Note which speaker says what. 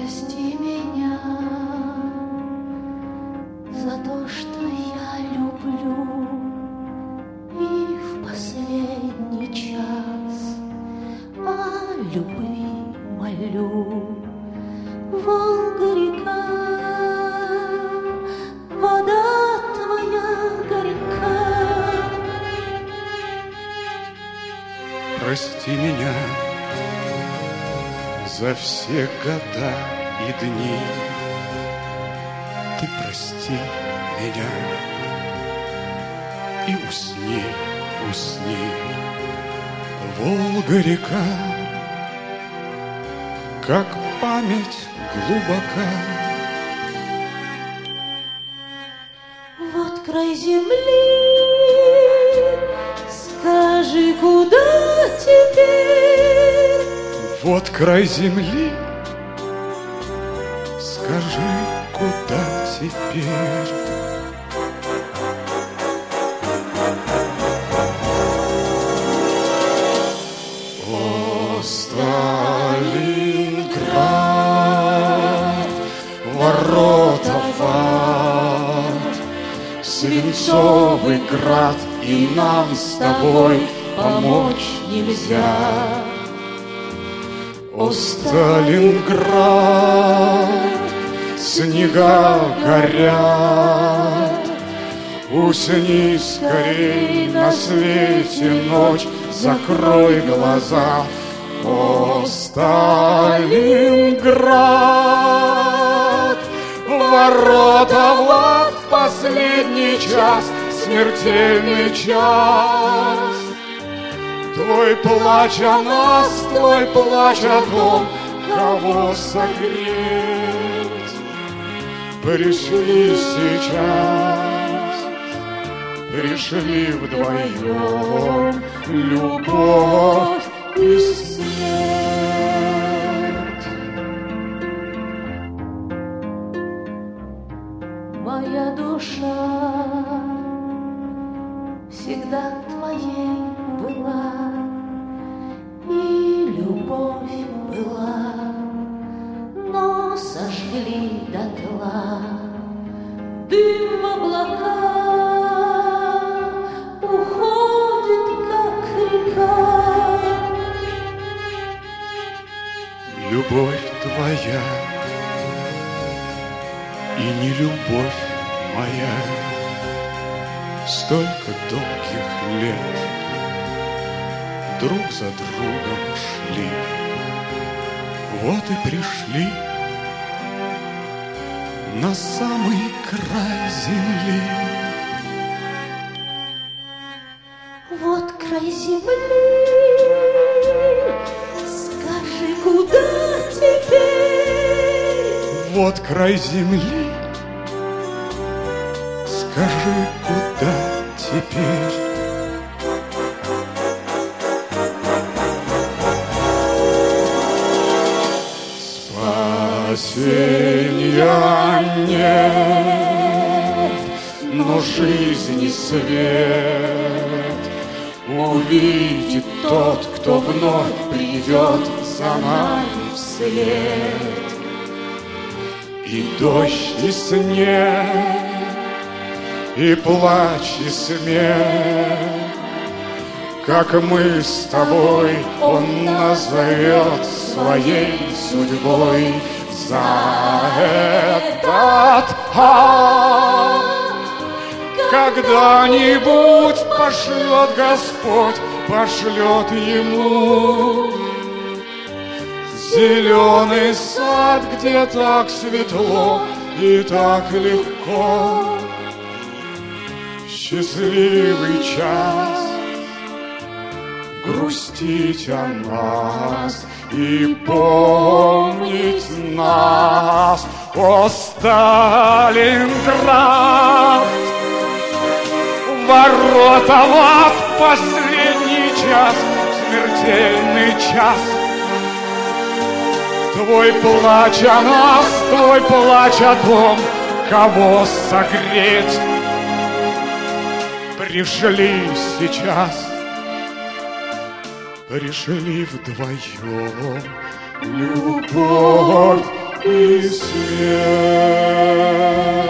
Speaker 1: Прости меня за то, что я люблю, и в последний час о любви молю. Волга-река, вода твоя горька.
Speaker 2: Прости меня за все года и дни. Ты прости меня и усни, усни. Волга-река, как память глубока.
Speaker 1: Вот край земли, скажи, куда теперь?
Speaker 2: Вот край земли, скажи, куда теперь? О, Сталинград, ворота в ад, свинцовый град, и нам с тобой помочь нельзя. О, Сталинград, снега горят, усни скорей, на свете ночь, закрой глаза. О, Сталинград, ворота в ад, в последний час, смертельный час. Твой плач о нас, твой плач о том, кого согреть. Пришли сейчас, пришли вдвоем, любовь и смерть.
Speaker 1: Моя душа всегда твоей была, и любовь была, но сожгли дотла. Дым в облака уходит, как река.
Speaker 2: Любовь твоя и не любовь моя, столько долгих лет друг за другом шли, вот и пришли на самый край земли.
Speaker 1: Вот край земли, скажи, куда теперь?
Speaker 2: Вот край земли, скажи, куда теперь? Спасения нет, но жизни свет увидит тот, кто вновь придет за нами вслед. И дождь, и снег, и плач, и смех, как мы с тобой, он назовет своей судьбой. За этот ад когда-нибудь пошлет Господь, пошлет ему зеленый сад, где так светло и так легко. Счастливый час грустить о нас и помнить нас. О, Сталинград, ворота в ад, последний час, смертельный час. Твой плач о нас, твой плач о том, кого согреть. Пришли сейчас, пришли вдвоем, любовь и свет.